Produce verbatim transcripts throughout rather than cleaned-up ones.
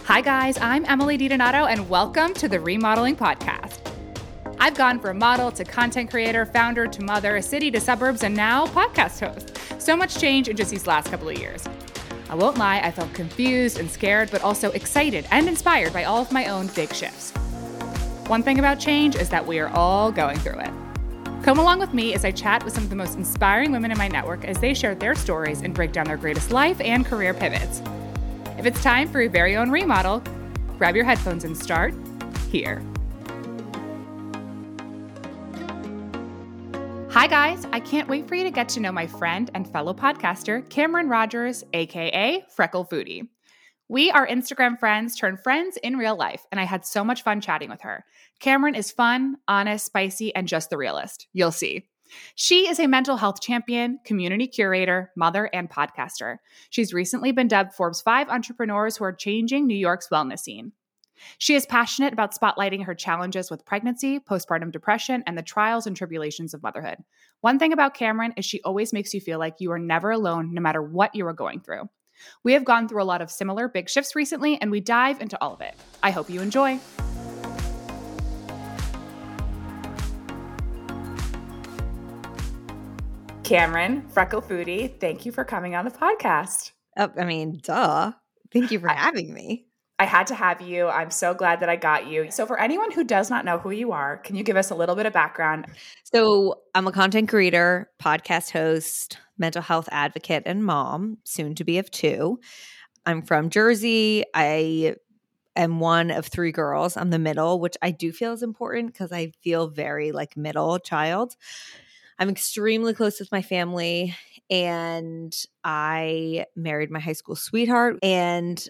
Hi guys, I'm Emily DiDonato and welcome to the Remodeling Podcast. I've gone from model to content creator, founder to mother, city to suburbs, and now podcast host. So much change in just these last couple of years. I won't lie, I felt confused and scared, but also excited and inspired by all of my own big shifts. One thing about change is that we are all going through it. Come along with me as I chat with some of the most inspiring women in my network as they share their stories and break down their greatest life and career pivots. If it's time for your very own remodel, grab your headphones and start here. Hi guys, I can't wait for you to get to know my friend and fellow podcaster, Cameron Rogers, aka Freckle Foodie. We are Instagram friends turned friends in real life, and I had so much fun chatting with her. Cameron is fun, honest, spicy, and just the realest. You'll see. She is a mental health champion, community curator, mother, and podcaster. She's recently been dubbed Forbes five entrepreneurs who are changing New York's wellness scene. She is passionate about spotlighting her challenges with pregnancy, postpartum depression, and the trials and tribulations of motherhood. One thing about Cameron is she always makes you feel like you are never alone no matter what you are going through. We have gone through a lot of similar big shifts recently, and we dive into all of it. I hope you enjoy. Cameron, Freckle Foodie, thank you for coming on the podcast. Oh, I mean, duh. Thank you for having me. I had to have you. I'm so glad that I got you. So for anyone who does not know who you are, can you give us a little bit of background? So I'm a content creator, podcast host, mental health advocate, and mom, soon to be of two. I'm from Jersey. I am one of three girls. I'm the middle, which I do feel is important because I feel very like middle child. I'm extremely close with my family, and I married my high school sweetheart, and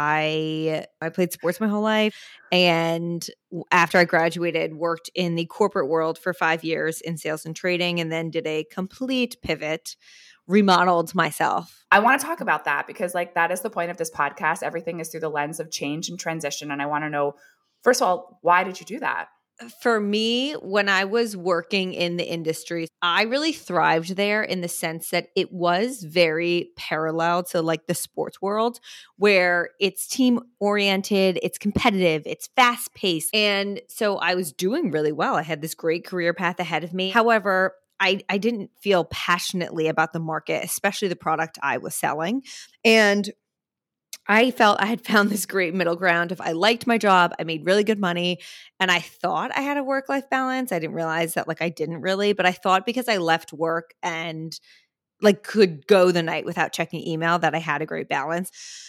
I I played sports my whole life, and after I graduated, worked in the corporate world for five years in sales and trading, and then did a complete pivot, remodeled myself. I want to talk about that because like that is the point of this podcast. Everything is through the lens of change and transition, and I want to know, first of all, why did you do that? For me, when I was working in the industry, I really thrived there in the sense that it was very parallel to like the sports world where it's team oriented, it's competitive, it's fast paced. And so I was doing really well. I had this great career path ahead of me. However, I, I didn't feel passionately about the market, especially the product I was selling. And I felt I had found this great middle ground of I liked my job, I made really good money, and I thought I had a work-life balance. I didn't realize that like I didn't really, but I thought because I left work and like could go the night without checking email that I had a great balance.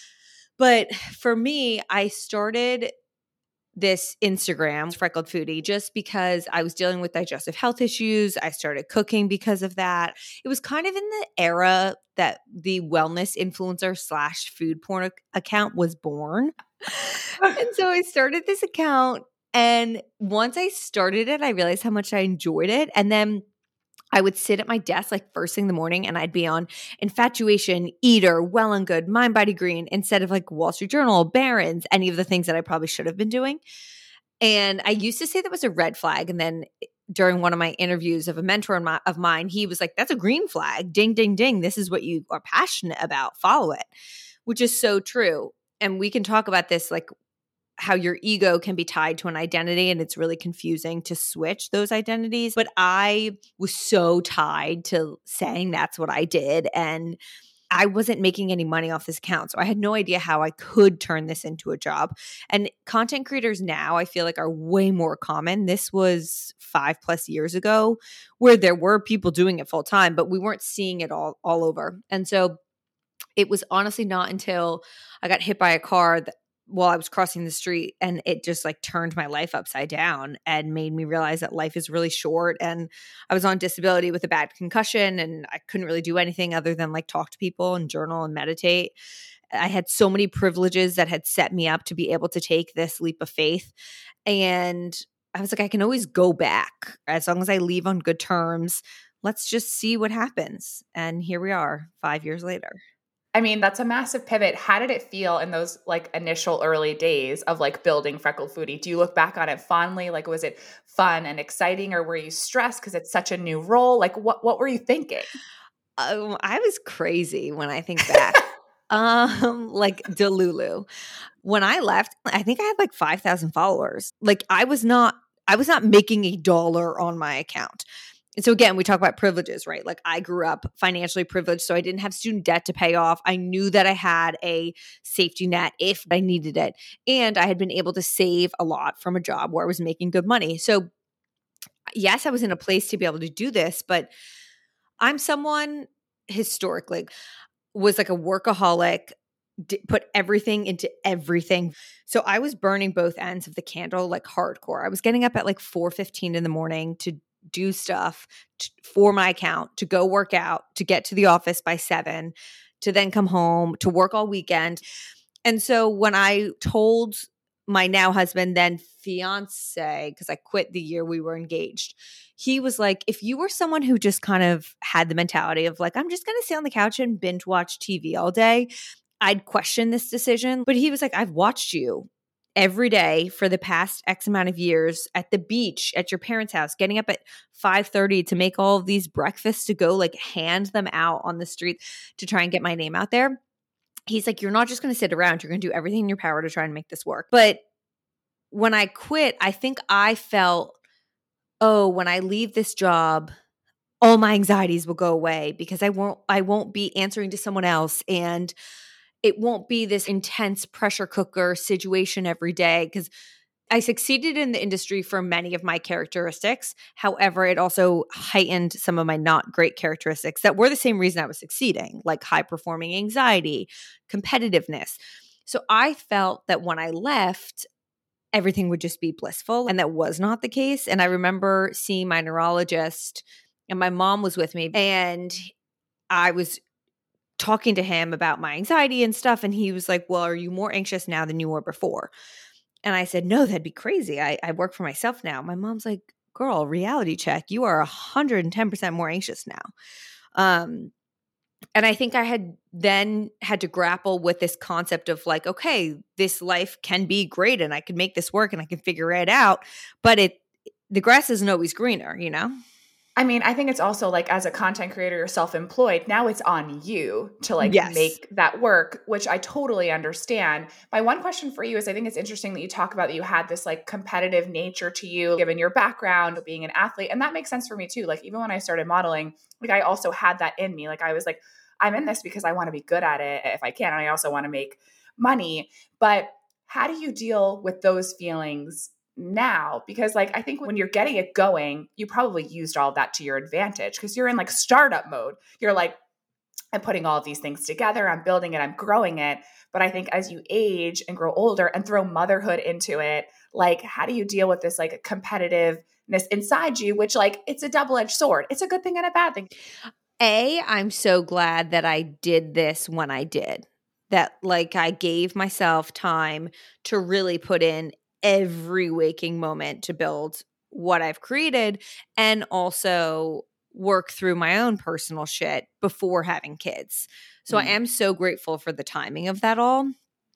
But for me, I started this Instagram, Freckled Foodie, just because I was dealing with digestive health issues. I started cooking because of that. It was kind of in the era that the wellness influencer slash food porn account was born. And so I started this account. And once I started it, I realized how much I enjoyed it. And then I would sit at my desk like first thing in the morning and I'd be on Infatuation, Eater, Well and Good, Mind Body Green instead of like Wall Street Journal, Barron's, any of the things that I probably should have been doing. And I used to say that was a red flag. And then during one of my interviews of a mentor of, my, of mine, he was like, that's a green flag. Ding, ding, ding. This is what you are passionate about. Follow it, which is so true. And we can talk about this like how your ego can be tied to an identity and it's really confusing to switch those identities. But I was so tied to saying that's what I did. And I wasn't making any money off this account. So I had no idea how I could turn this into a job. And content creators now I feel like are way more common. This was five plus years ago where there were people doing it full time, but we weren't seeing it all, all over. And so it was honestly not until I got hit by a car that while I was crossing the street and it just like turned my life upside down and made me realize that life is really short. And I was on disability with a bad concussion and I couldn't really do anything other than like talk to people and journal and meditate. I had so many privileges that had set me up to be able to take this leap of faith. And I was like, I can always go back as long as I leave on good terms. Let's just see what happens. And here we are five years later. I mean, that's a massive pivot. How did it feel in those like initial early days of like building Freckled Foodie? Do you look back on it fondly? Like, was it fun and exciting, or were you stressed because it's such a new role? Like, what what were you thinking? Um, I was crazy when I think back. Um, like Delulu. When I left, I think I had like five thousand followers. Like I was not, I was not making a dollar on my account. And so again, we talk about privileges, right? Like I grew up financially privileged, so I didn't have student debt to pay off. I knew that I had a safety net if I needed it. And I had been able to save a lot from a job where I was making good money. So yes, I was in a place to be able to do this, but I'm someone historically was like a workaholic, d- put everything into everything. So I was burning both ends of the candle like hardcore. I was getting up at like four fifteen in the morning to do stuff t- for my account, to go work out, to get to the office by seven, to then come home, to work all weekend. And so when I told my now husband, then fiance, because I quit the year we were engaged, he was like, if you were someone who just kind of had the mentality of like, I'm just going to sit on the couch and binge watch T V all day, I'd question this decision. But he was like, I've watched you every day for the past X amount of years at the beach, at your parents' house, getting up at five thirty to make all of these breakfasts to go like hand them out on the street to try and get my name out there. He's like, you're not just going to sit around. You're going to do everything in your power to try and make this work. But when I quit, I think I felt, oh, when I leave this job, all my anxieties will go away because I won't I won't be answering to someone else, and it won't be this intense pressure cooker situation every day, because I succeeded in the industry for many of my characteristics. However, it also heightened some of my not great characteristics that were the same reason I was succeeding, like high performing anxiety, competitiveness. So I felt that when I left, everything would just be blissful, and that was not the case. And I remember seeing my neurologist, and my mom was with me, and I was talking to him about my anxiety and stuff. And he was like, well, are you more anxious now than you were before? And I said, no, that'd be crazy. I, I work for myself now. My mom's like, girl, reality check. You are one hundred ten percent more anxious now. Um, and I think I had then had to grapple with this concept of like, okay, this life can be great and I can make this work and I can figure it out. But it the grass isn't always greener, you know? I mean, I think it's also like as a content creator, you're self-employed. Now it's on you to like Yes. make that work, which I totally understand. My one question for you is I think it's interesting that you talk about that you had this like competitive nature to you, given your background of being an athlete. And that makes sense for me too. Like even when I started modeling, like I also had that in me. Like I was like, I'm in this because I want to be good at it if I can. And I also want to make money. But how do you deal with those feelings now? Because like I think when you're getting it going, you probably used all of that to your advantage because you're in like startup mode. You're like, I'm putting all of these things together, I'm building it, I'm growing it. But I think as you age and grow older and throw motherhood into it, like how do you deal with this like competitiveness inside you, which like it's a double-edged sword. It's a good thing and a bad thing. A, I'm so glad that I did this when I did. That like I gave myself time to really put in every waking moment to build what I've created and also work through my own personal shit before having kids. So mm. I am so grateful for the timing of that all.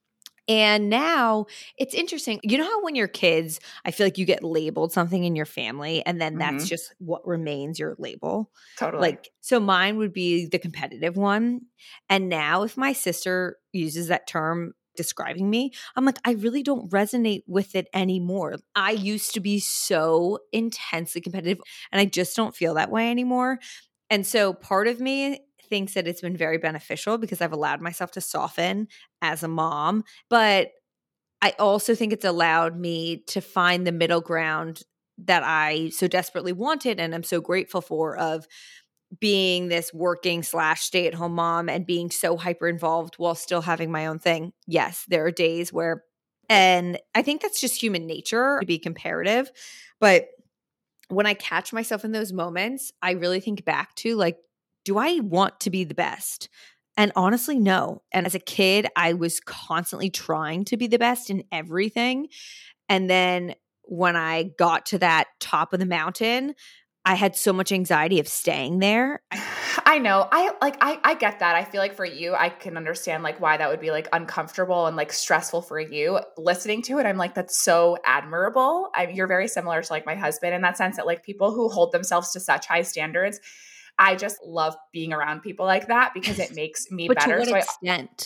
And now it's interesting. You know how when you're kids, I feel like you get labeled something in your family and then mm-hmm. that's just what remains your label. Totally. Like, so mine would be the competitive one. And now if my sister uses that term describing me, I'm like, I really don't resonate with it anymore. I used to be so intensely competitive and I just don't feel that way anymore. And so part of me thinks that it's been very beneficial because I've allowed myself to soften as a mom. But I also think it's allowed me to find the middle ground that I so desperately wanted and I'm so grateful for, of being this working slash stay-at-home mom and being so hyper involved while still having my own thing. Yes, there are days where, and I think that's just human nature to be comparative. But when I catch myself in those moments, I really think back to like, do I want to be the best? And honestly, no. And as a kid, I was constantly trying to be the best in everything. And then when I got to that top of the mountain, I had so much anxiety of staying there. I know. I like, I, I get that. I feel like for you, I can understand like why that would be like uncomfortable and like stressful for you. Listening to it, I'm like, that's so admirable. I, you're very similar to like my husband in that sense that like people who hold themselves to such high standards, I just love being around people like that because it makes me but better. To what so extent?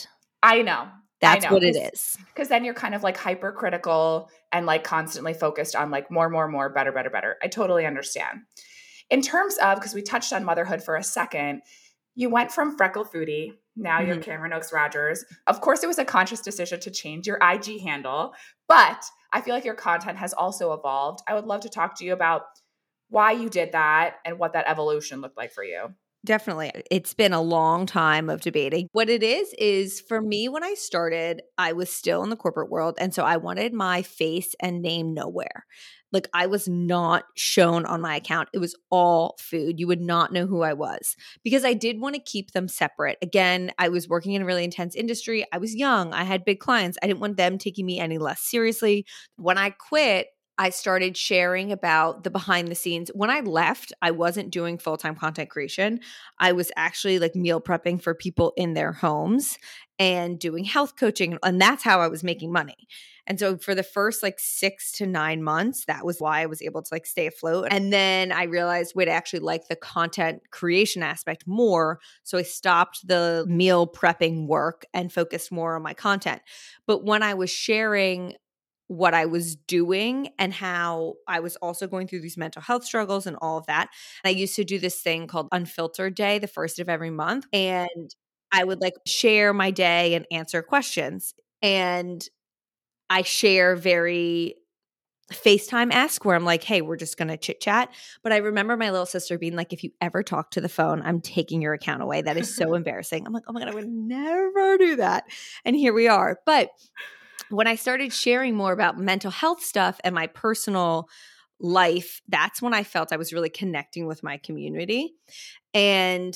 I know. That's I know. what it is. Because then you're kind of like hypercritical and like constantly focused on like more, more, more, better, better, better. I totally understand. In terms of, because we touched on motherhood for a second, you went from Freckle Foodie, now you're Mhm. Cameron Oaks Rogers. Of course, it was a conscious decision to change your I G handle, but I feel like your content has also evolved. I would love to talk to you about why you did that and what that evolution looked like for you. Definitely. It's been a long time of debating. What it is, is for me, when I started, I was still in the corporate world. And so I wanted my face and name nowhere. Like I was not shown on my account. It was all food. You would not know who I was because I did want to keep them separate. Again, I was working in a really intense industry. I was young. I had big clients. I didn't want them taking me any less seriously. When I quit, I started sharing about the behind the scenes. When I left, I wasn't doing full-time content creation. I was actually like meal prepping for people in their homes and doing health coaching. And that's how I was making money. And so for the first like six to nine months, that was why I was able to like stay afloat. And then I realized we'd actually like the content creation aspect more. So I stopped the meal prepping work and focused more on my content. But when I was sharing what I was doing and how I was also going through these mental health struggles and all of that. And I used to do this thing called Unfiltered Day, the first of every month. And I would like share my day and answer questions. And I share very FaceTime-esque where I'm like, hey, we're just going to chit chat. But I remember my little sister being like, if you ever talk to the phone, I'm taking your account away. That is so embarrassing. I'm like, oh my God, I would never do that. And here we are. But when I started sharing more about mental health stuff and my personal life, that's when I felt I was really connecting with my community. And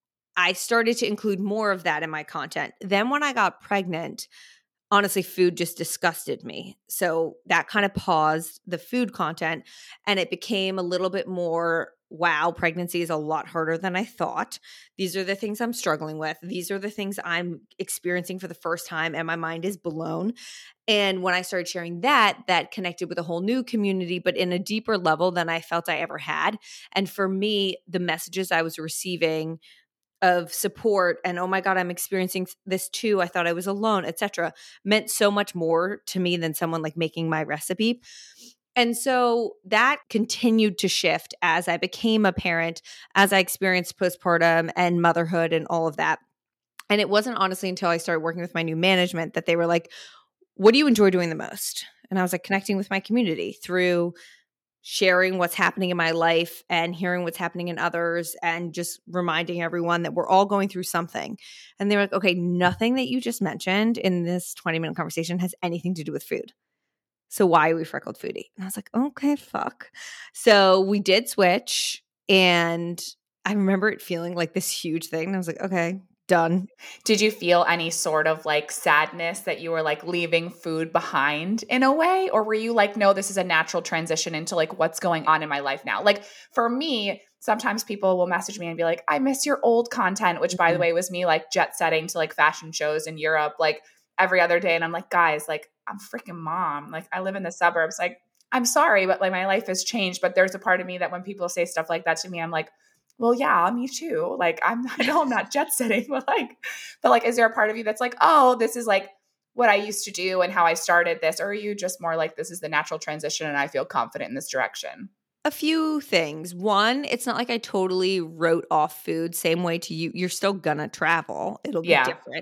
I started to include more of that in my content. Then when I got pregnant, honestly, food just disgusted me. So that kind of paused the food content and it became a little bit more, wow, pregnancy is a lot harder than I thought. These are the things I'm struggling with. These are the things I'm experiencing for the first time and my mind is blown. And when I started sharing that, that connected with a whole new community, but in a deeper level than I felt I ever had. And for me, the messages I was receiving of support and, oh my God, I'm experiencing this too, I thought I was alone, et cetera, meant so much more to me than someone like making my recipe. And so that continued to shift as I became a parent, as I experienced postpartum and motherhood and all of that. And it wasn't honestly until I started working with my new management that they were like, what do you enjoy doing the most? And I was like, connecting with my community through sharing what's happening in my life and hearing what's happening in others and just reminding everyone that we're all going through something. And they were like, okay, nothing that you just mentioned in this twenty minute conversation has anything to do with food. So why are we Freckled Foodie? And I was like, okay, fuck. So we did switch. And I remember it feeling like this huge thing. And I was like, okay, done. Did you feel any sort of like sadness that you were like leaving food behind in a way? Or were you like, no, this is a natural transition into like what's going on in my life now? Like for me, sometimes people will message me and be like, I miss your old content, which by the way was me like jet setting to like fashion shows in Europe like every other day. And I'm like, guys, like I'm freaking mom. Like I live in the suburbs. Like I'm sorry, but like my life has changed. But there's a part of me that when people say stuff like that to me, I'm like, well, yeah, me too. Like I'm, I know I'm not jet setting, but like, but like, is there a part of you that's like, oh, this is like what I used to do and how I started this? Or are you just more like, this is the natural transition and I feel confident in this direction? A few things. One, it's not like I totally wrote off food same way to you. You're still gonna travel. It'll be Yeah. different.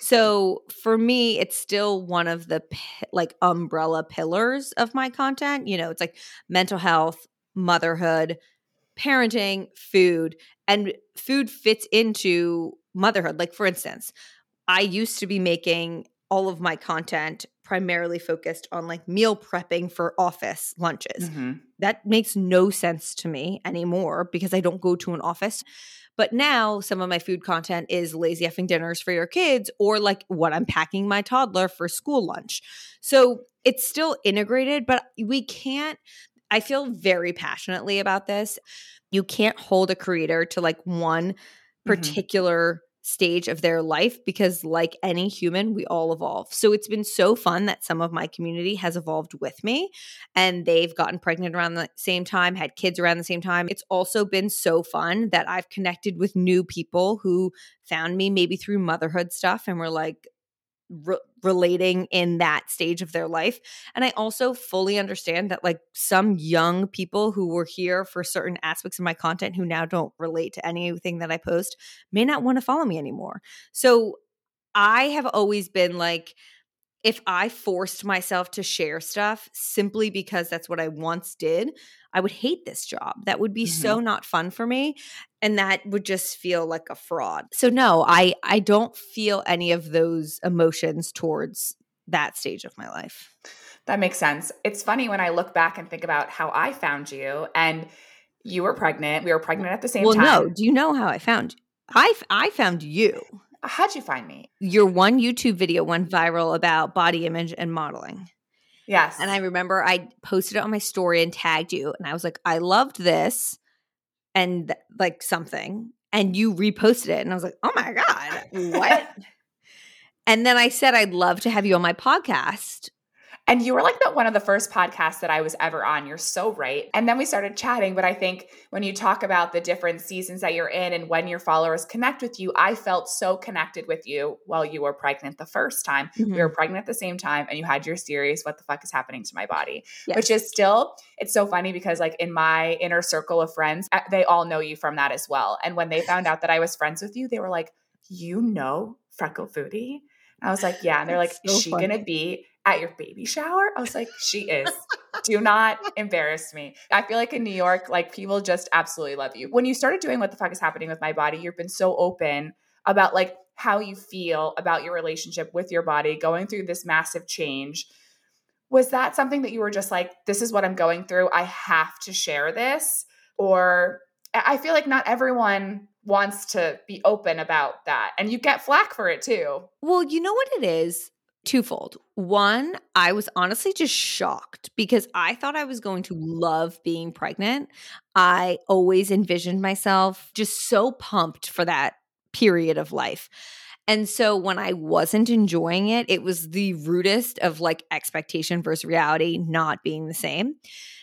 So for me, it's still one of the p- like umbrella pillars of my content. You know, it's like mental health, motherhood, parenting, food, and food fits into motherhood. Like for instance, I used to be making all of my content primarily focused on like meal prepping for office lunches. Mm-hmm. That makes no sense to me anymore because I don't go to an office. But now some of my food content is lazy effing dinners for your kids or like what I'm packing my toddler for school lunch. So it's still integrated, but we can't, I feel very passionately about this. You can't hold a creator to like one particular mm-hmm. stage of their life because like any human, we all evolve. So it's been so fun that some of my community has evolved with me and they've gotten pregnant around the same time, had kids around the same time. It's also been so fun that I've connected with new people who found me maybe through motherhood stuff and were like, re- relating in that stage of their life. And I also fully understand that like some young people who were here for certain aspects of my content who now don't relate to anything that I post may not want to follow me anymore. So I have always been like, if I forced myself to share stuff simply because that's what I once did, I would hate this job. That would be Mm-hmm. so not fun for me. And that would just feel like a fraud. So no, I, I don't feel any of those emotions towards that stage of my life. That makes sense. It's funny when I look back and think about how I found you, and you were pregnant. We were pregnant at the same well, time. Well, no. Do you know how I found you? I, I found you. How'd you find me? Your one YouTube video went viral about body image and modeling. Yes. And I remember I posted it on my story and tagged you. And I was like, I loved this and th- like something. And you reposted it. And I was like, oh my God, what? And then I said, I'd love to have you on my podcast. And you were like the, one of the first podcasts that I was ever on. You're so right. And then we started chatting. But I think when you talk about the different seasons that you're in and when your followers connect with you, I felt so connected with you while you were pregnant the first time. Mm-hmm. We were pregnant at the same time and you had your series, What the Fuck is Happening to My Body? Yes. Which is still, it's so funny because like in my inner circle of friends, they all know you from that as well. And when they found out that I was friends with you, they were like, you know Freckle Foodie? I was like, yeah. And they're like, so is she going to be at your baby shower? I was like, she is. Do not embarrass me. I feel like in New York, like people just absolutely love you. When you started doing What the Fuck is Happening with My Body, you've been so open about like how you feel about your relationship with your body, going through this massive change. Was that something that you were just like, this is what I'm going through, I have to share this? Or I feel like not everyone wants to be open about that. And you get flack for it too. Well, you know what it is? Twofold. One, I was honestly just shocked because I thought I was going to love being pregnant. I always envisioned myself just so pumped for that period of life. And so when I wasn't enjoying it, it was the rudest of like expectation versus reality not being the same.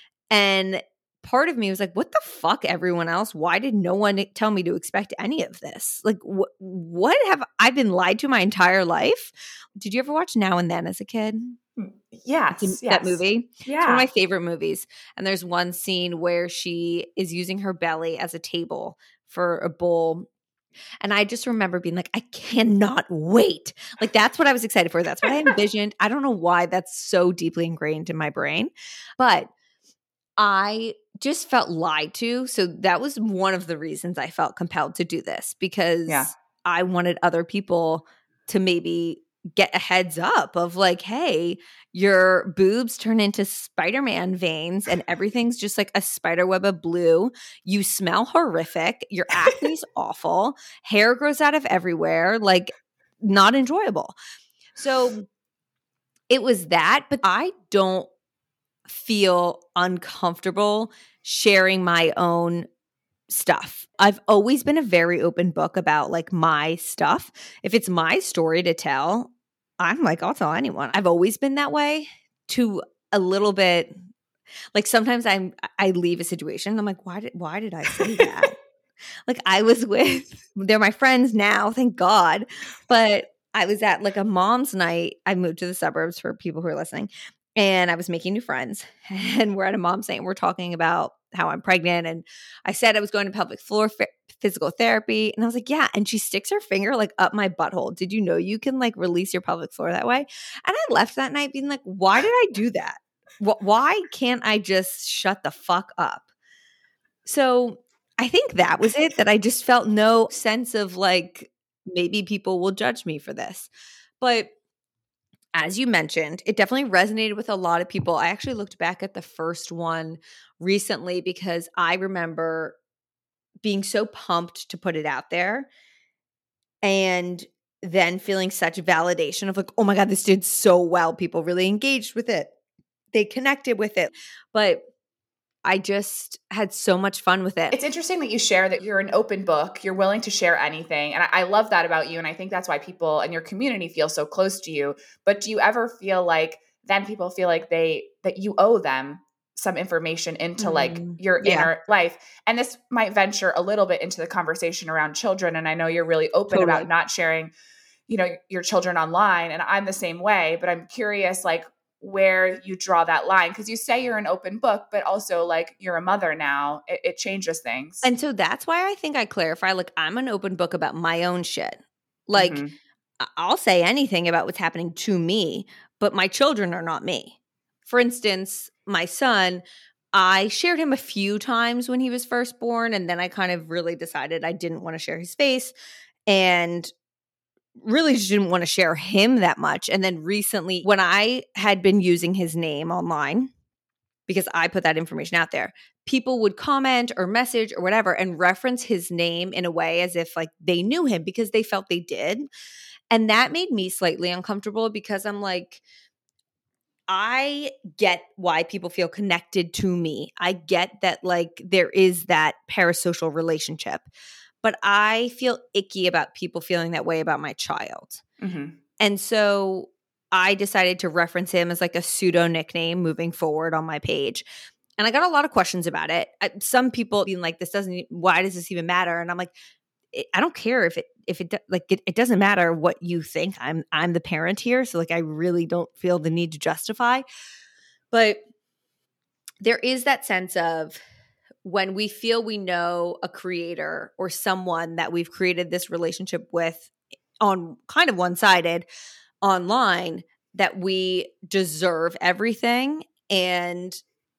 And part of me was like, what the fuck, everyone else? Why did no one tell me to expect any of this? Like, wh- what have I been lied to my entire life? Did you ever watch Now and Then as a kid? Yes. That yes. movie? Yeah. It's one of my favorite movies. And there's one scene where she is using her belly as a table for a bowl. And I just remember being like, I cannot wait. Like, that's what I was excited for. That's what I envisioned. I don't know why that's so deeply ingrained in my brain. But I just felt lied to. So that was one of the reasons I felt compelled to do this because yeah. I wanted other people to maybe get a heads up of like, hey, your boobs turn into Spider-Man veins and everything's just like a spider web of blue. You smell horrific. Your acne's awful. Hair grows out of everywhere. Like, not enjoyable. So it was that, but I don't feel uncomfortable sharing my own stuff. I've always been a very open book about like my stuff. If it's my story to tell, I'm like, I'll tell anyone. I've always been that way to a little bit. Like sometimes I'm, I leave a situation and I'm like, why did, why did I say that? Like I was with, they're my friends now, thank God. But I was at like a mom's night. I moved to the suburbs for people who are listening. And I was making new friends and we're at a mom's night and we're talking about how I'm pregnant. And I said I was going to pelvic floor f- physical therapy. And I was like, yeah. And she sticks her finger like up my butthole. Did you know you can like release your pelvic floor that way? And I left that night being like, why did I do that? Wh- why can't I just shut the fuck up? So I think that was it, that I just felt no sense of like, maybe people will judge me for this. But as you mentioned, it definitely resonated with a lot of people. I actually looked back at the first one recently because I remember being so pumped to put it out there and then feeling such validation of like, oh my God, this did so well. People really engaged with it. They connected with it. But I just had so much fun with it. It's interesting that you share that you're an open book. You're willing to share anything. And I, I love that about you. And I think that's why people in your community feel so close to you. But do you ever feel like then people feel like they that you owe them some information into mm, like your yeah. inner life? And this might venture a little bit into the conversation around children. And I know you're really open totally. about not sharing you know, your children online. And I'm the same way, but I'm curious, like, where you draw that line. Cause you say you're an open book, but also like you're a mother now. It, it changes things. And so that's why I think I clarify, like, I'm an open book about my own shit. Like, Mm-hmm. I- I'll say anything about what's happening to me, but my children are not me. For instance, my son, I shared him a few times when he was first born, and then I kind of really decided I didn't want to share his face and really just didn't want to share him that much. And then recently, when I had been using his name online, because I put that information out there, people would comment or message or whatever and reference his name in a way as if like they knew him because they felt they did. And that made me slightly uncomfortable because I'm like, I get why people feel connected to me. I get that like there is that parasocial relationship, but I feel icky about people feeling that way about my child. Mm-hmm. And so I decided to reference him as like a pseudo nickname moving forward on my page. And I got a lot of questions about it. I, some people being like, this doesn't, why does this even matter? And I'm like, I don't care if it, if it, like, it, it doesn't matter what you think. I'm, I'm the parent here. So like, I really don't feel the need to justify, but there is that sense of when we feel we know a creator or someone that we've created this relationship with on kind of one-sided online, that we deserve everything. And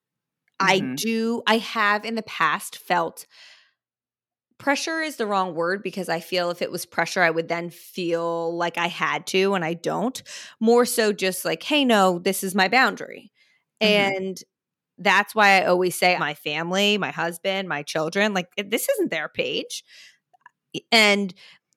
I Mm-hmm. do, I have in the past felt pressure is the wrong word because I feel if it was pressure, I would then feel like I had to, and I don't. More so just like, hey, no, this is my boundary. Mm-hmm. And that's why I always say my family, my husband, my children, like this isn't their page. And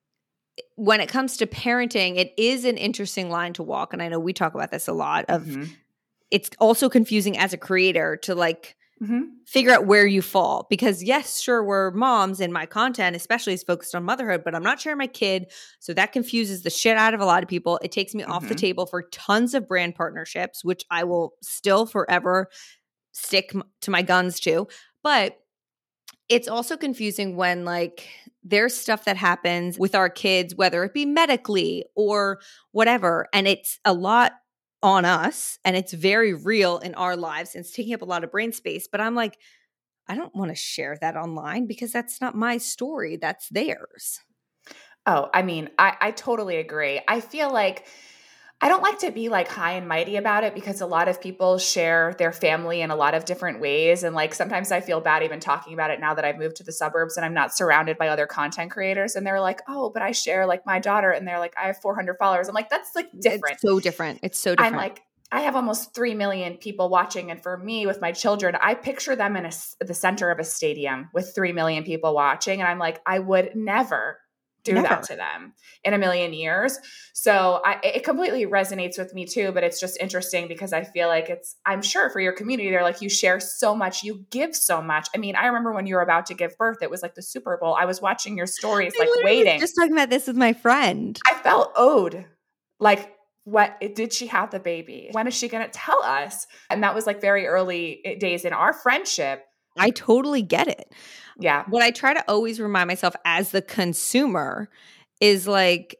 when it comes to parenting, it is an interesting line to walk. And I know we talk about this a lot of Mm-hmm. it's also confusing as a creator to like Mm-hmm. figure out where you fall. Because yes, sure, we're moms and my content especially is focused on motherhood, but I'm not sharing my kid. So that confuses the shit out of a lot of people. It takes me Mm-hmm. off the table for tons of brand partnerships, which I will still forever stick m- to my guns to. But it's also confusing when like there's stuff that happens with our kids, whether it be medically or whatever, and it's a lot on us and it's very real in our lives and it's taking up a lot of brain space. But I'm like, I don't want to share that online because that's not my story. That's theirs. Oh, I mean, I, I totally agree. I feel like I don't like to be like high and mighty about it because a lot of people share their family in a lot of different ways. And like sometimes I feel bad even talking about it now that I've moved to the suburbs and I'm not surrounded by other content creators. And they're like, oh, but I share like my daughter and they're like, I have four hundred followers. I'm like, that's like different. It's so different. It's so I'm different. like, I have almost three million people watching. And for me, with my children, I picture them in a, the center of a stadium with three million people watching. And I'm like, I would never do Never. that to them in a million years. So I, it completely resonates with me too, but it's just interesting because I feel like it's, I'm sure for your community, they're like, you share so much, you give so much. I mean, I remember when you were about to give birth, it was like the Super Bowl. I was watching your stories, I like literally waiting. was just talking about this with my friend. I felt owed. Like, what did she have the baby? When is she going to tell us? And that was like very early days in our friendship. I totally get it. Yeah. What I try to always remind myself as the consumer is like,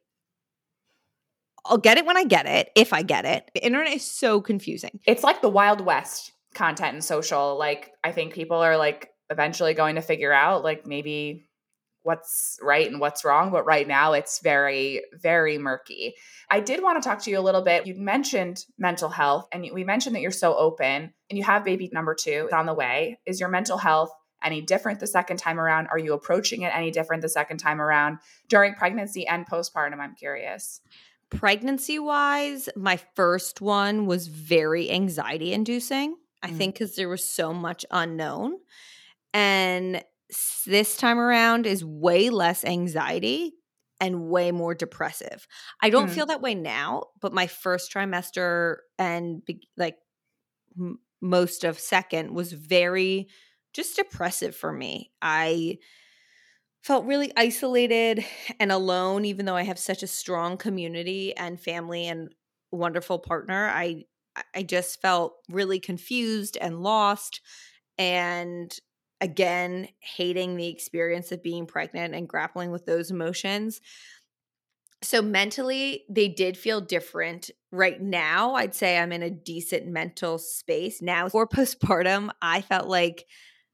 I'll get it when I get it, if I get it. The internet is so confusing. It's like the Wild West content and social. Like, I think people are like eventually going to figure out like maybe what's right and what's wrong. But right now it's very, very murky. I did want to talk to you a little bit. You mentioned mental health and we mentioned that you're so open and you have baby number two on the way. Is your mental health any different the second time around? Are you approaching it any different the second time around during pregnancy and postpartum? I'm curious. Pregnancy wise, my first one was very anxiety inducing. I Mm. think because there was so much unknown. And this time around is way less anxiety and way more depressive. I don't Mm. feel that way now, but my first trimester and like m- most of second was very just depressive for me. I felt really isolated and alone, even though I have such a strong community and family and wonderful partner. I I just felt really confused and lost, and again, hating the experience of being pregnant and grappling with those emotions. So mentally, they did feel different. Right now, I'd say I'm in a decent mental space. Now, for postpartum, I felt like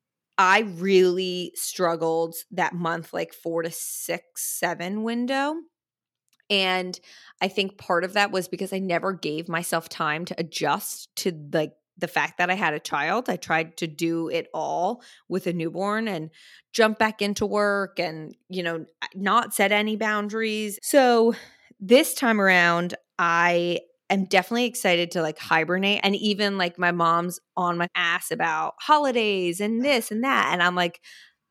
I really struggled that month, like four to six, seven window. And I think part of that was because I never gave myself time to adjust to like the fact that I had a child. I tried to do it all with a newborn and jump back into work and, you know, not set any boundaries. So this time around, I am definitely excited to like hibernate. And even like my mom's on my ass about holidays and this and that. And I'm like,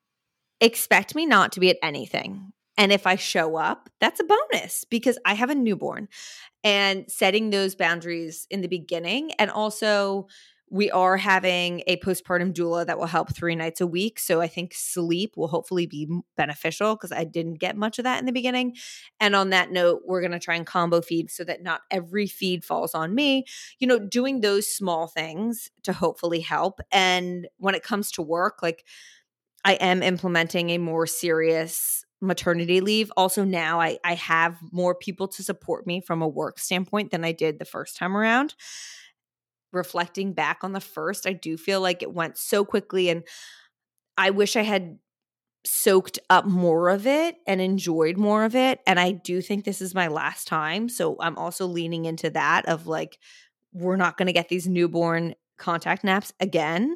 expect me not to be at anything. And if I show up, that's a bonus because I have a newborn. And setting those boundaries in the beginning. And also, we are having a postpartum doula that will help three nights a week. So I think sleep will hopefully be beneficial because I didn't get much of that in the beginning. And on that note, we're going to try and combo feed so that not every feed falls on me. You know, doing those small things to hopefully help. And when it comes to work, like I am implementing a more serious maternity leave. Also now I, I have more people to support me from a work standpoint than I did the first time around. Reflecting back on the first, I do feel like it went so quickly and I wish I had soaked up more of it and enjoyed more of it. And I do think this is my last time. So I'm also leaning into that of like, we're not going to get these newborn contact naps again.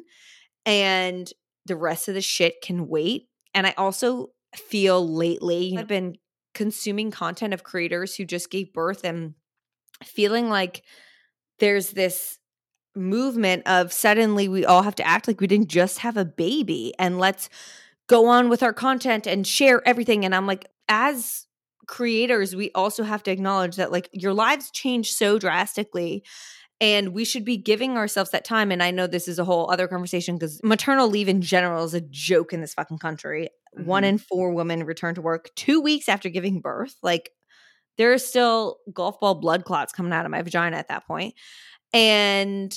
And the rest of the shit can wait. And I also feel lately I've been consuming content of creators who just gave birth and feeling like there's this movement of suddenly we all have to act like we didn't just have a baby and let's go on with our content and share everything. And I'm like, as creators, we also have to acknowledge that like your lives change so drastically. And we should be giving ourselves that time. And I know this is a whole other conversation because maternal leave in general is a joke in this fucking country. Mm-hmm. One in four women return to work two weeks after giving birth. Like there are still golf ball blood clots coming out of my vagina at that point. And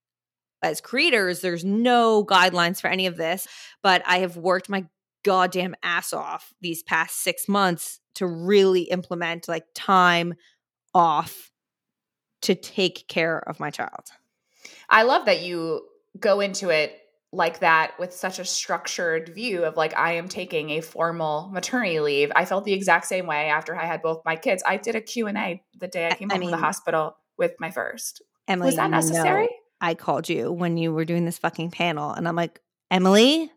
as creators, there's no guidelines for any of this. But I have worked my goddamn ass off these past six months to really implement like time off to take care of my child. I love that you go into it like that with such a structured view of like, I am taking a formal maternity leave. I felt the exact same way after I had both my kids. I did a Q and A the day I came I home mean, from the hospital with my first. Emily, was that necessary? I called you when you were doing this fucking panel and I'm like, Emily,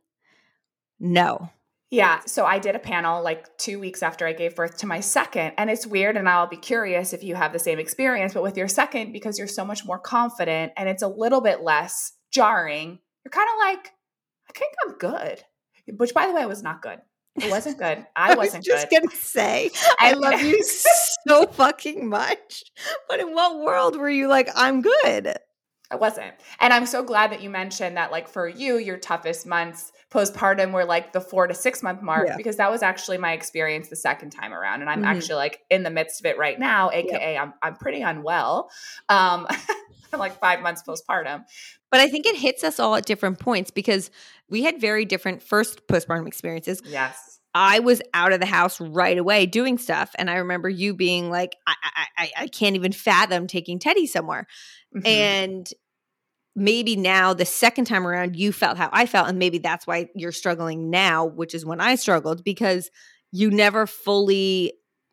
no. Yeah. So I did a panel like two weeks after I gave birth to my second. And it's weird. And I'll be curious if you have the same experience, but with your second, because you're so much more confident and it's a little bit less jarring, you're kind of like, I think I'm good. Which, by the way, was not good. It wasn't good. I wasn't I was just good. gonna say, I love you so fucking much. But in what world were you like, I'm good? I wasn't. And I'm so glad that you mentioned that like for you, your toughest months postpartum were like the four to six month mark, yeah. because that was actually my experience the second time around. And I'm mm-hmm. actually like in the midst of it right now, A K A yep. I'm, I'm pretty unwell. Um, I'm like five months postpartum. But I think it hits us all at different points because we had very different first postpartum experiences. Yes. I was out of the house right away doing stuff. And I remember you being like, I I, I, I can't even fathom taking Teddy somewhere. Mm-hmm. And maybe now the second time around you felt how I felt. And maybe that's why you're struggling now, which is when I struggled, because you never fully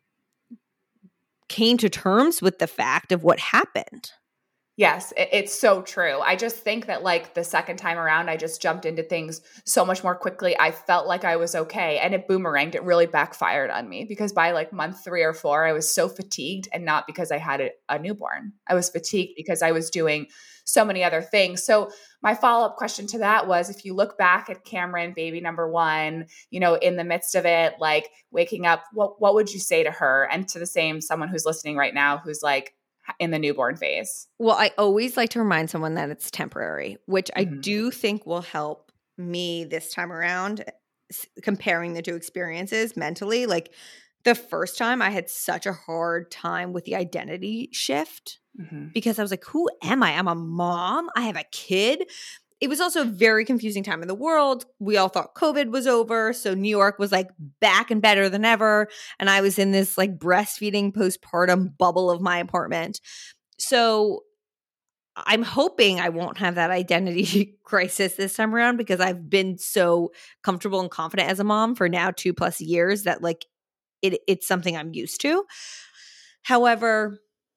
came to terms with the fact of what happened. Yes, it's so true. I just think that like the second time around, I just jumped into things so much more quickly. I felt like I was okay and it boomeranged. It really backfired on me because by like month three or four, I was so fatigued, and not because I had a, a newborn. I was fatigued because I was doing so many other things. So my follow-up question to that was, if you look back at Cameron, baby number one, you know, in the midst of it, like waking up, what, what would you say to her? And to the same, someone who's listening right now, who's like, in the newborn phase? Well, I always like to remind someone that it's temporary, which mm-hmm. I do think will help me this time around, comparing the two experiences mentally. Like the first time I had such a hard time with the identity shift mm-hmm. because I was like, who am I? I'm a mom. I have a kid. it was also a very confusing time in the world. We all thought COVID was over. So New York was like back and better than ever. And I was in this like breastfeeding postpartum bubble of my apartment. So I'm hoping I won't have that identity crisis this time around because I've been so comfortable and confident as a mom for now two plus years that like it it's something I'm used to. However,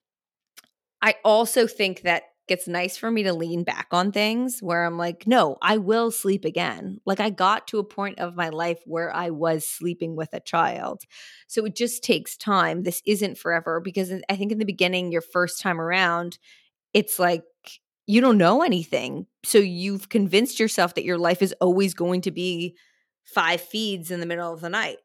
I also think that it's nice for me to lean back on things where I'm like, no, I will sleep again. Like I got to a point of my life where I was sleeping with a child. So it just takes time. This isn't forever because I think in the beginning, your first time around, it's like you don't know anything. So you've convinced yourself that your life is always going to be five feeds in the middle of the night.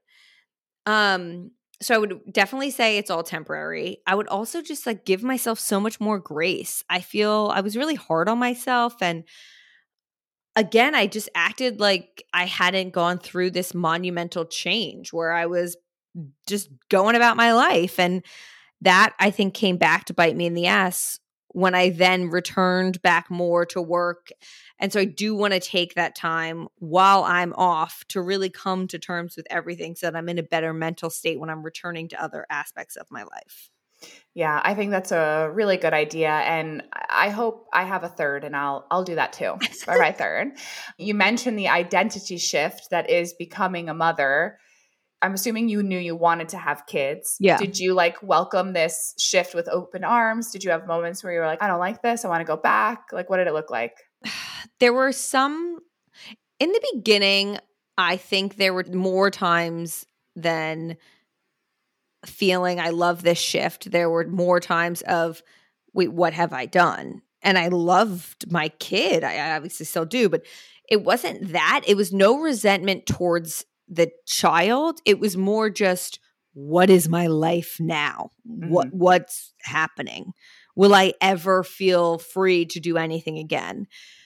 Um, so I would definitely say it's all temporary. I would also just like give myself so much more grace. I feel I was really hard on myself. And again, I just acted like I hadn't gone through this monumental change where I was just going about my life. And that I think came back to bite me in the ass when I then returned back more to work. And so I do want to take that time while I'm off to really come to terms with everything so that I'm in a better mental state when I'm returning to other aspects of my life. Yeah, I think that's a really good idea. And I hope I have a third and I'll I'll do that too for my third. You mentioned the identity shift that is becoming a mother. I'm assuming you knew you wanted to have kids. Yeah. Did you like welcome this shift with open arms? Did you have moments where you were like, I don't like this, I want to go back? Like, what did it look like? There were some in the beginning. I think there were more times than feeling I love this shift. There were more times of, wait, what have I done? And I loved my kid. I obviously still do, but it wasn't that. It was no resentment towards the child. It was more just, what is my life now? Mm-hmm. What what's happening? Will I ever feel free to do anything again?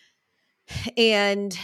And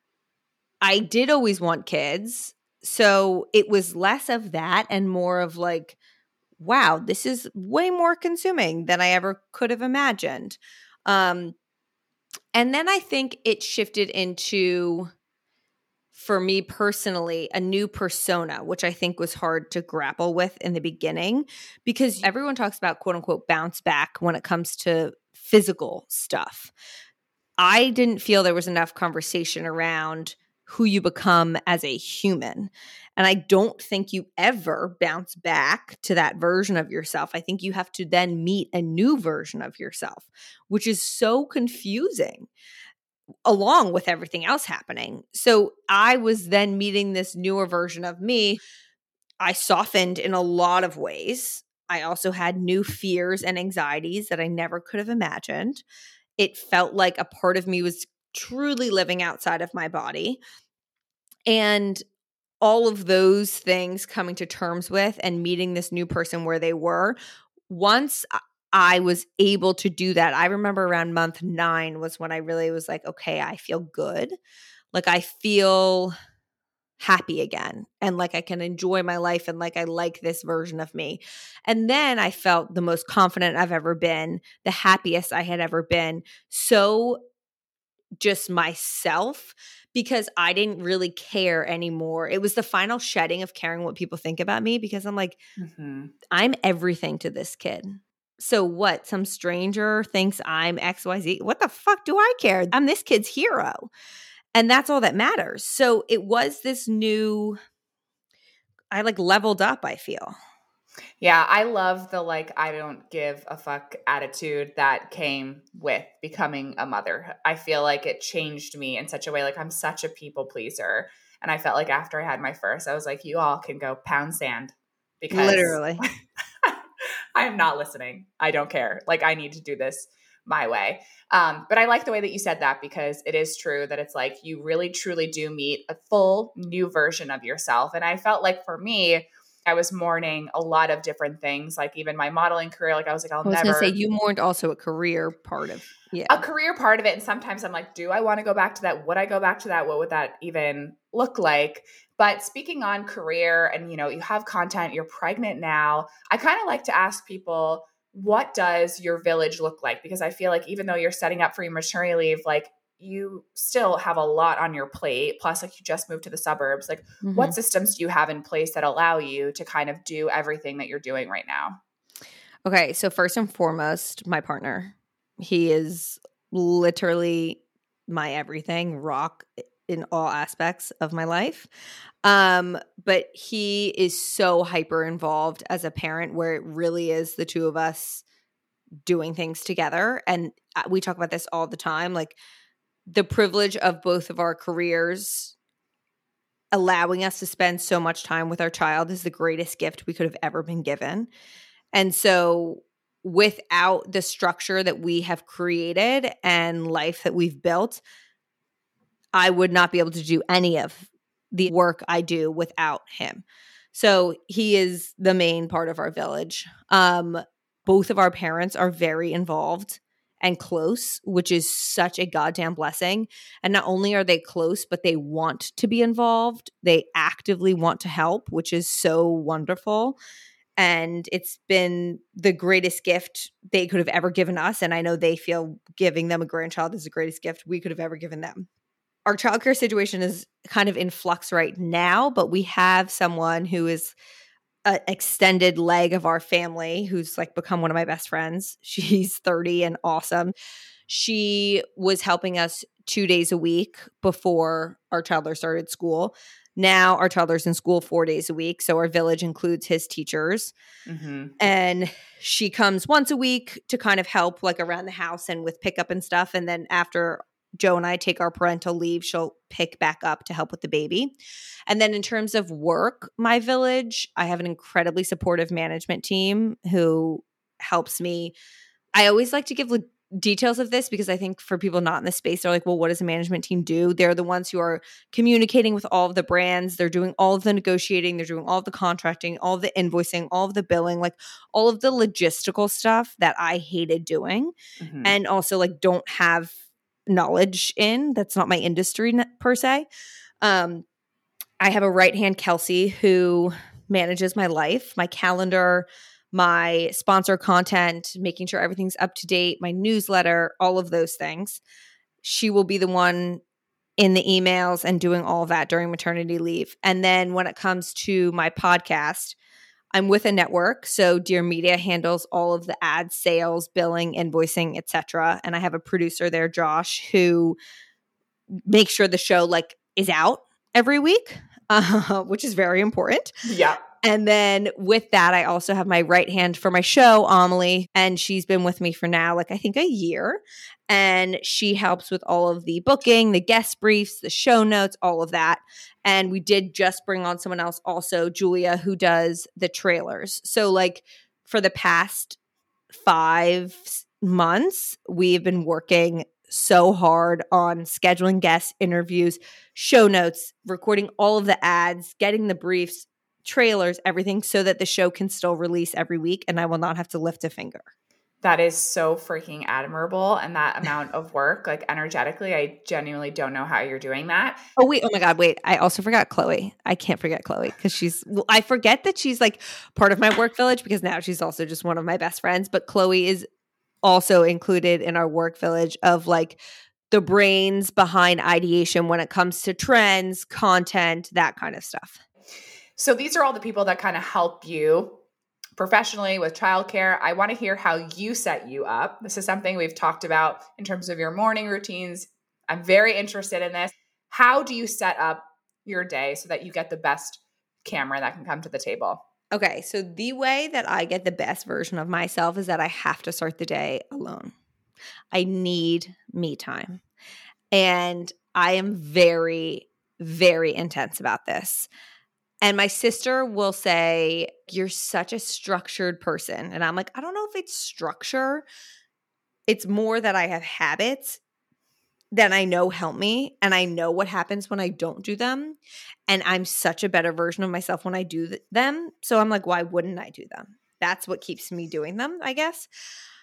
I did always want kids. So it was less of that and more of like, wow, this is way more consuming than I ever could have imagined. Um, and then I think it shifted into, for me personally, a new persona, which I think was hard to grapple with in the beginning because everyone talks about quote unquote bounce back when it comes to physical stuff. I didn't feel there was enough conversation around who you become as a human. And I don't think you ever bounce back to that version of yourself. I think you have to then meet a new version of yourself, which is so confusing along with everything else happening. So I was then meeting this newer version of me. I softened in a lot of ways. I also had new fears and anxieties that I never could have imagined. It felt like a part of me was truly living outside of my body. And all of those things coming to terms with and meeting this new person where they were, once I was able to do that, I remember around month nine was when I really was like, okay, I feel good. Like I feel happy again and like I can enjoy my life and like I like this version of me. And then I felt the most confident I've ever been, the happiest I had ever been. So just myself, because I didn't really care anymore. It was the final shedding of caring what people think about me because I'm like, mm-hmm. I'm everything to this kid. So what? Some stranger thinks I'm X Y Z. What the fuck do I care? I'm this kid's hero. And that's all that matters. So it was this new, I like leveled up, I feel. Yeah, I love the like, I don't give a fuck attitude that came with becoming a mother. I feel like it changed me in such a way. Like I'm such a people pleaser. And I felt like after I had my first, I was like, you all can go pound sand because literally I am not listening. I don't care. Like I need to do this my way. Um, but I like the way that you said that because it is true that it's like you really truly do meet a full new version of yourself. And I felt like for me, I was mourning a lot of different things, like even my modeling career. Like I was like, I'll I was never gonna say you mourned also a career part of yeah. a career part of it. And sometimes I'm like, do I want to go back to that? Would I go back to that? What would that even look like? But speaking on career and, you know, you have content, you're pregnant now. I kind of like to ask people, what does your village look like? Because I feel like even though you're setting up for your maternity leave, like you still have a lot on your plate. Plus, like you just moved to the suburbs. Like Mm-hmm. what systems do you have in place that allow you to kind of do everything that you're doing right now? Okay. So first and foremost, my partner, he is literally my everything, rock in all aspects of my life. Um, but he is so hyper involved as a parent where it really is the two of us doing things together. And we talk about this all the time, like the privilege of both of our careers allowing us to spend so much time with our child is the greatest gift we could have ever been given. And so without the structure that we have created and life that we've built, I would not be able to do any of the work I do without him. So he is the main part of our village. Um, both of our parents are very involved and close, which is such a goddamn blessing. And not only are they close, but they want to be involved. They actively want to help, which is so wonderful. And it's been the greatest gift they could have ever given us. And I know they feel giving them a grandchild is the greatest gift we could have ever given them. Our childcare situation is kind of in flux right now, but we have someone who is an extended leg of our family who's like become one of my best friends. She's thirty and awesome. She was helping us two days a week before our toddler started school. Now our toddler's in school four days a week. So our village includes his teachers. Mm-hmm. And she comes once a week to kind of help like around the house and with pickup and stuff. And then after Joe and I take our parental leave, she'll pick back up to help with the baby. And then in terms of work, my village, I have an incredibly supportive management team who helps me. I always like to give like details of this because I think for people not in the space, they're like, well, what does a management team do? They're the ones who are communicating with all of the brands. They're doing all of the negotiating. They're doing all of the contracting, all of the invoicing, all of the billing, like all of the logistical stuff that I hated doing. Mm-hmm. And also like don't have knowledge in. That's not my industry per se. Um, I have a right hand, Kelsey, who manages my life, my calendar, my sponsor content, making sure everything's up to date, my newsletter, all of those things. She will be the one in the emails and doing all of that during maternity leave. And then when it comes to my podcast, I'm with a network. So Dear Media handles all of the ad sales, billing, invoicing, et cetera. And I have a producer there, Josh, who makes sure the show like is out every week, uh, which is very important. Yeah. And then with that, I also have my right hand for my show, Amelie, and she's been with me for now, like I think a year. And she helps with all of the booking, the guest briefs, the show notes, all of that. And we did just bring on someone else also, Julia, who does the trailers. So like for the past five months, we've been working so hard on scheduling guest interviews, show notes, recording all of the ads, getting the briefs, trailers, everything so that the show can still release every week and I will not have to lift a finger. That is so freaking admirable. And that amount of work, like energetically, I genuinely don't know how you're doing that. Oh, wait. Oh my God. Wait. I also forgot Chloe. I can't forget Chloe because she's, well, I forget that she's like part of my work village because now she's also just one of my best friends. But Chloe is also included in our work village of like the brains behind ideation when it comes to trends, content, that kind of stuff. So these are all the people that kind of help you professionally with childcare. I want to hear how you set you up. This is something we've talked about in terms of your morning routines. I'm very interested in this. How do you set up your day so that you get the best camera that can come to the table? Okay, so the way that I get the best version of myself is that I have to start the day alone. I need me time. And I am very, very intense about this. And my sister will say, you're such a structured person. And I'm like, I don't know if it's structure. It's more that I have habits that I know help me. And I know what happens when I don't do them. And I'm such a better version of myself when I do th- them. So I'm like, why wouldn't I do them? That's what keeps me doing them, I guess.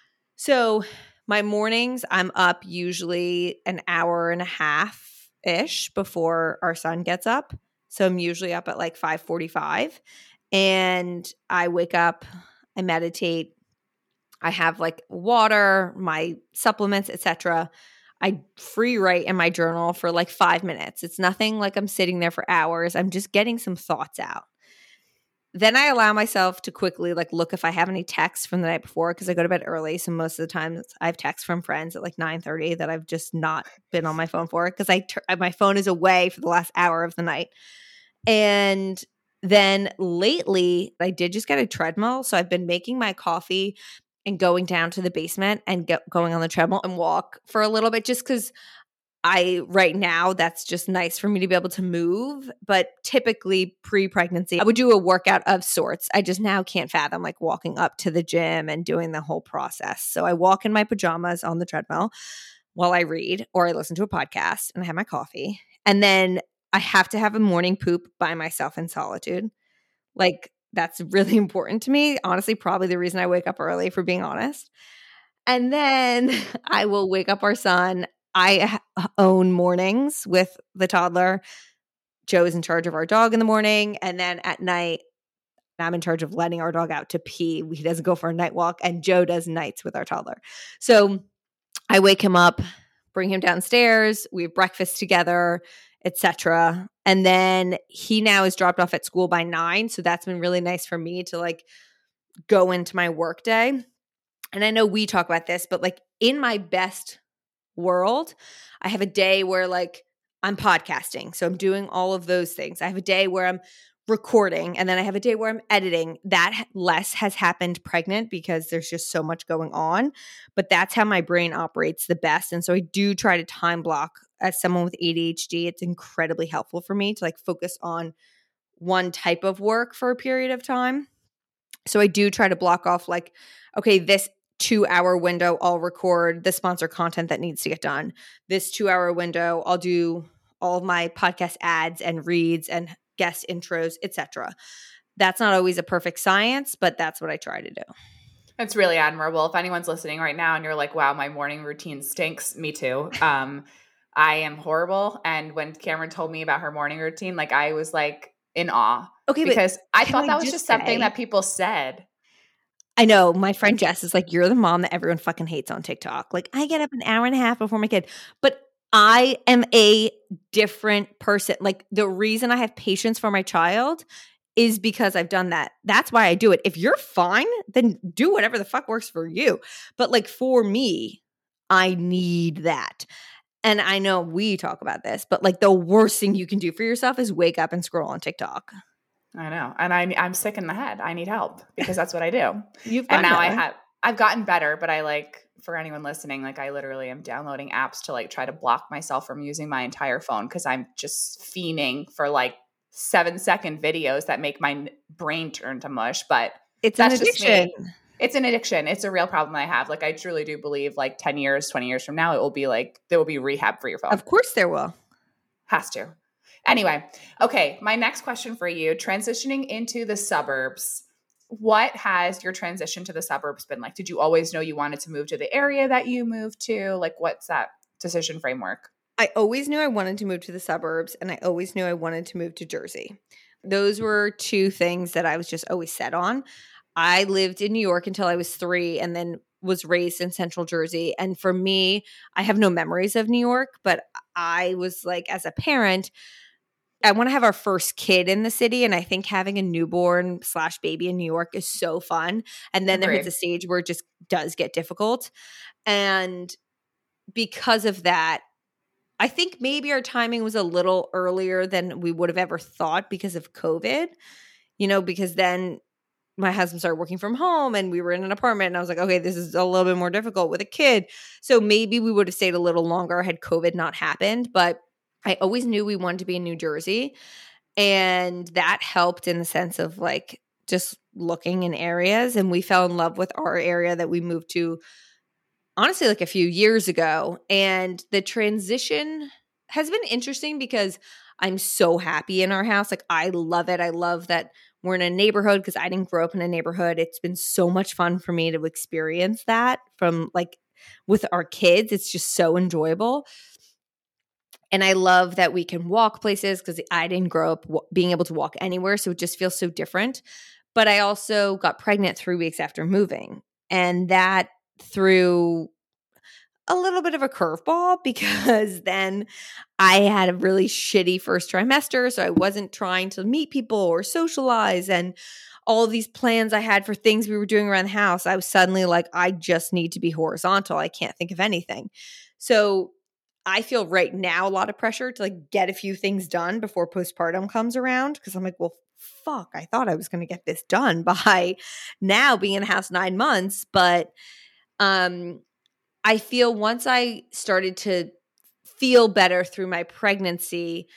So my mornings, I'm up usually an hour and a half-ish before our son gets up. So I'm usually up at like five forty-five and I wake up, I meditate, I have like water, my supplements, et cetera. I free write in my journal for like five minutes. It's nothing like I'm sitting there for hours. I'm just getting some thoughts out. Then I allow myself to quickly like look if I have any texts from the night before because I go to bed early. So most of the time I have texts from friends at like nine thirty that I've just not been on my phone for because I tur- my phone is away for the last hour of the night. And then lately I did just get a treadmill. So I've been making my coffee and going down to the basement and get, going on the treadmill and walk for a little bit just because I right now that's just nice for me to be able to move. But typically pre-pregnancy, I would do a workout of sorts. I just now can't fathom like walking up to the gym and doing the whole process. So I walk in my pajamas on the treadmill while I read or I listen to a podcast and I have my coffee. And then I have to have a morning poop by myself in solitude. Like that's really important to me. Honestly, probably the reason I wake up early, for being honest. And then I will wake up our son. I own mornings with the toddler. Joe is in charge of our dog in the morning. And then at night, I'm in charge of letting our dog out to pee. He doesn't go for a night walk. And Joe does nights with our toddler. So I wake him up, bring him downstairs. We have breakfast together, et cetera. And then he now is dropped off at school by nine. So that's been really nice for me to like go into my work day. And I know we talk about this, but like in my best world, I have a day where like I'm podcasting. So I'm doing all of those things. I have a day where I'm recording and then I have a day where I'm editing. That less has happened pregnant because there's just so much going on. But that's how my brain operates the best. And so I do try to time block. As someone with A D H D, it's incredibly helpful for me to like focus on one type of work for a period of time. So I do try to block off like, okay, this two hour window, I'll record the sponsor content that needs to get done. This two hour window, I'll do all of my podcast ads and reads and guest intros, et cetera. That's not always a perfect science, but that's what I try to do. It's really admirable. If anyone's listening right now and you're like, wow, my morning routine stinks, me too. Um, I am horrible. And when Cameron told me about her morning routine, like I was like in awe. Okay, because I thought I that was just just something say- that people said. I know my friend Jess is like, you're the mom that everyone fucking hates on TikTok. Like I get up an hour and a half before my kid, but I am a different person. Like the reason I have patience for my child is because I've done that. That's why I do it. If you're fine, then do whatever the fuck works for you. But like for me, I need that. And I know we talk about this, but like the worst thing you can do for yourself is wake up and scroll on TikTok. I know. And I, I'm sick in the head. I need help because that's what I do. You've and now better. I have, I've gotten better, but I like, for anyone listening, like I literally am downloading apps to like try to block myself from using my entire phone because I'm just fiending for like seven second videos that make my brain turn to mush. But it's that's an addiction. Just me. It's an addiction. It's a real problem I have. Like I truly do believe like ten years, twenty years from now, it will be like, there will be rehab for your phone. Of course there will. Has to. Anyway, okay, my next question for you, transitioning into the suburbs, what has your transition to the suburbs been like? Did you always know you wanted to move to the area that you moved to? Like, what's that decision framework? I always knew I wanted to move to the suburbs, and I always knew I wanted to move to Jersey. Those were two things that I was just always set on. I lived in New York until I was three and then was raised in Central Jersey. And for me, I have no memories of New York, but I was like, as a parent, I want to have our first kid in the city. And I think having a newborn slash baby in New York is so fun. And then Agreed. There hits a stage where it just does get difficult. And because of that, I think maybe our timing was a little earlier than we would have ever thought because of COVID, you know, because then my husband started working from home and we were in an apartment and I was like, okay, this is a little bit more difficult with a kid. So maybe we would have stayed a little longer had COVID not happened. But I always knew we wanted to be in New Jersey. And that helped in the sense of like just looking in areas. And we fell in love with our area that we moved to, honestly, like a few years ago. And the transition has been interesting because I'm so happy in our house. Like I love it. I love that we're in a neighborhood because I didn't grow up in a neighborhood. It's been so much fun for me to experience that from like with our kids. It's just so enjoyable. And I love that we can walk places because I didn't grow up w- being able to walk anywhere. So it just feels so different. But I also got pregnant three weeks after moving. And that through a little bit of a curveball because then I had a really shitty first trimester. So I wasn't trying to meet people or socialize. And all of these plans I had for things we were doing around the house, I was suddenly like, I just need to be horizontal. I can't think of anything. So I feel right now a lot of pressure to like get a few things done before postpartum comes around because I'm like, well, fuck, I thought I was going to get this done by now being in the house nine months. But um, I feel once I started to feel better through my pregnancy,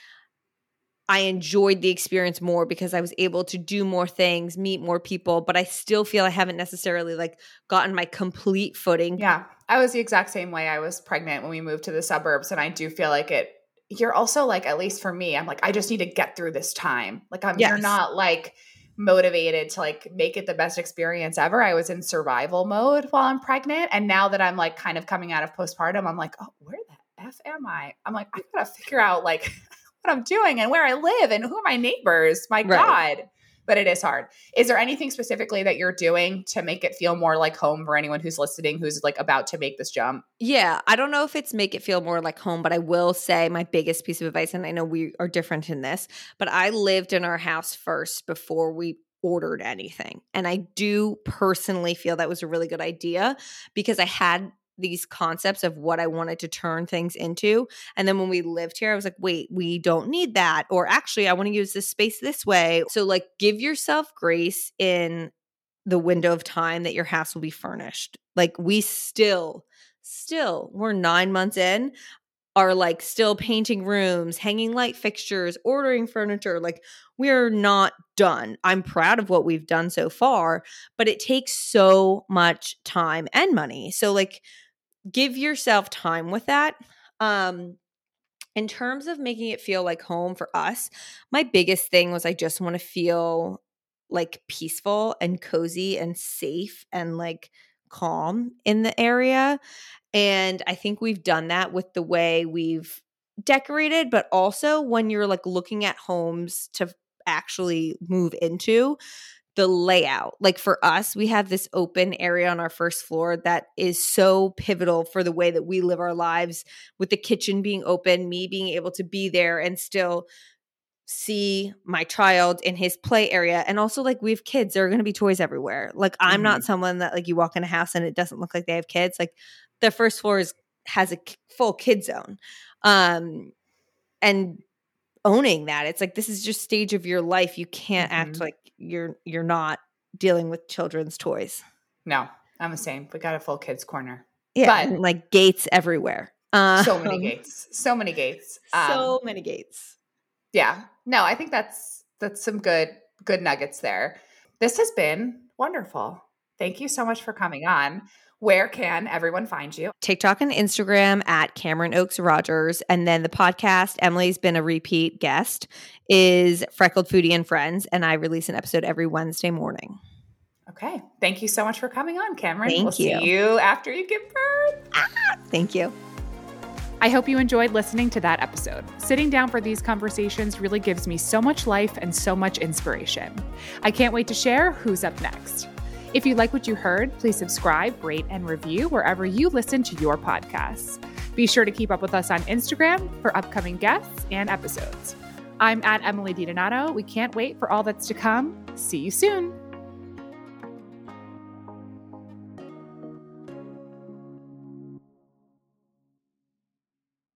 I enjoyed the experience more because I was able to do more things, meet more people, but I still feel I haven't necessarily like gotten my complete footing. Yeah, I was the exact same way. I was pregnant when we moved to the suburbs, and I do feel like it, you're also like, at least for me, I'm like, I just need to get through this time. Like I'm, Yes. you're not like motivated to like make it the best experience ever. I was in survival mode while I'm pregnant. And now that I'm like kind of coming out of postpartum, I'm like, oh, where the F am I? I'm like, I gotta figure out like what I'm doing and where I live and who are my neighbors. My Right. God. But it is hard. Is there anything specifically that you're doing to make it feel more like home for anyone who's listening, who's like about to make this jump? Yeah, I don't know if it's make it feel more like home, but I will say my biggest piece of advice, and I know we are different in this, but I lived in our house first before we ordered anything. And I do personally feel that was a really good idea because I had these concepts of what I wanted to turn things into. And then when we lived here, I was like, wait, we don't need that. Or actually, I want to use this space this way. So like give yourself grace in the window of time that your house will be furnished. Like we still, still, we're nine months in, are like still painting rooms, hanging light fixtures, ordering furniture. Like we're not done. I'm proud of what we've done so far, but it takes so much time and money. So like give yourself time with that. Um, in terms of making it feel like home for us, my biggest thing was I just want to feel like peaceful and cozy and safe and like calm in the area. And I think we've done that with the way we've decorated, but also when you're like looking at homes to actually move into, the layout. Like for us, we have this open area on our first floor that is so pivotal for the way that we live our lives, with the kitchen being open, me being able to be there and still see my child in his play area. And also like we have kids, there are going to be toys everywhere. Like I'm Mhm. not someone that like you walk in a house and it doesn't look like they have kids. Like the first floor is, has a k- full kid zone. Um, and owning that, it's like this is just stage of your life. You can't act Mhm. like you're you're not dealing with children's toys. No, I'm the same. We got a full kids corner. Yeah, But and like gates everywhere. Um, so many gates. So many gates. Um, So many gates. yeah. No, I think that's that's some good good nuggets there. This has been wonderful. Thank you so much for coming on. Where can everyone find you? TikTok and Instagram at Cameron Oaks Rogers. And then the podcast, Emily's been a repeat guest, is Freckled Foodie and Friends. And I release an episode every Wednesday morning. Okay. Thank you so much for coming on, Cameron. Thank we'll you. see you after you give birth. Thank you. I hope you enjoyed listening to that episode. Sitting down for these conversations really gives me so much life and so much inspiration. I can't wait to share who's up next. If you like what you heard, please subscribe, rate, and review wherever you listen to your podcasts. Be sure to keep up with us on Instagram for upcoming guests and episodes. I'm at Emily DiDonato. We can't wait for all that's to come. See you soon.